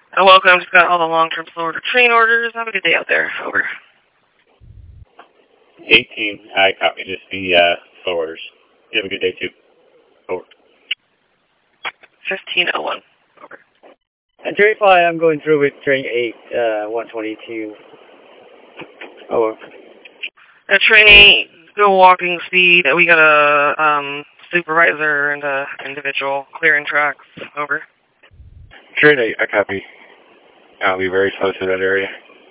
Welcome. Just got all the long-term slow order train orders. Have a good day out there. Over. 18, I copy. Just the slow orders. You have a good day, too. Over. 1501. Over. And train 5, I'm going through with train 8, 122. Over. Train 8, go walking speed. We got a supervisor and a individual clearing tracks. Over. Train 8, I copy. I'll be very close to that area.